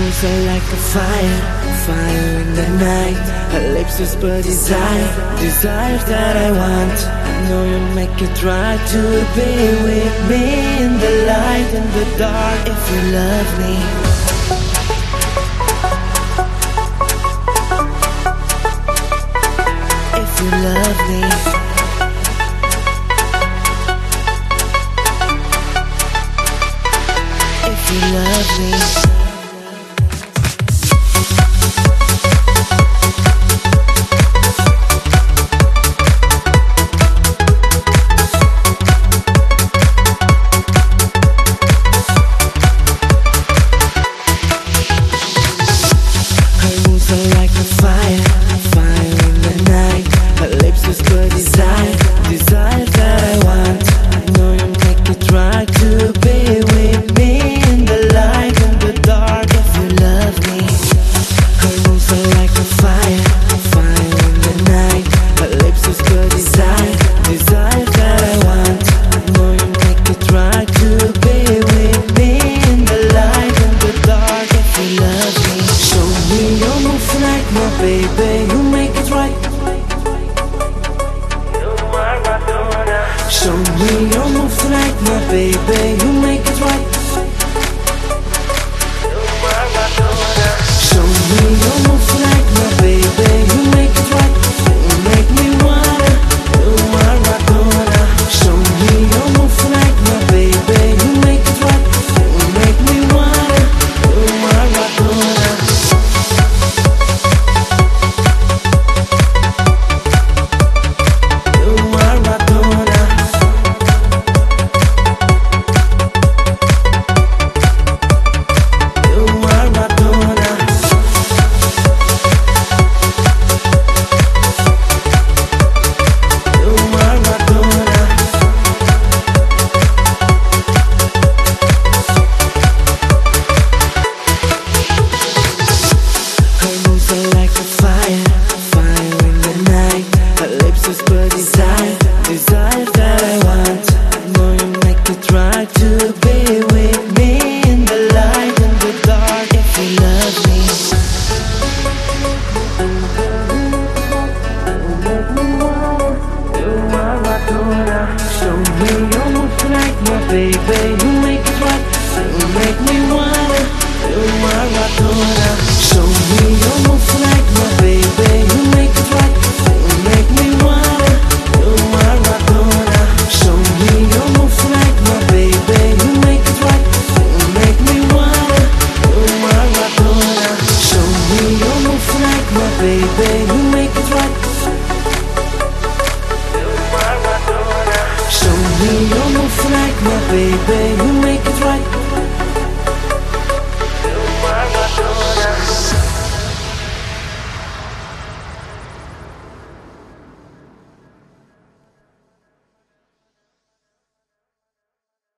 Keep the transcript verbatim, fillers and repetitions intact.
moves are like a fire, fire in the night. Her lips whisper desire, desire that I want. I know you'll make it right to be with me in the light and the dark if you love me. If you love me. If you love me. Baby, you make it right. Show me your move tonight, my baby, you make it right. Show me your move tonight, my baby, you make it right. You make me wanna, you are Madonna. Show me your move tonight, my baby, you make it right. You make me wanna, you are Madonna. Whisper desire, desire that I want. I know you make it right to be with me in the light and the dark if you love me. You are Madonna. Show me your move tonight, my baby, you make it right. You make me wanna. You are Madonna. Show me your move tonight, my baby, you make it right. You make me wanna. You are Madonna. Show me your move tonight, my baby, you make it right. You make me wanna. You are Madonna. Show me your move tonight, my baby, you make it right. You are Madonna. Show me your move tonight, my baby, you make it right.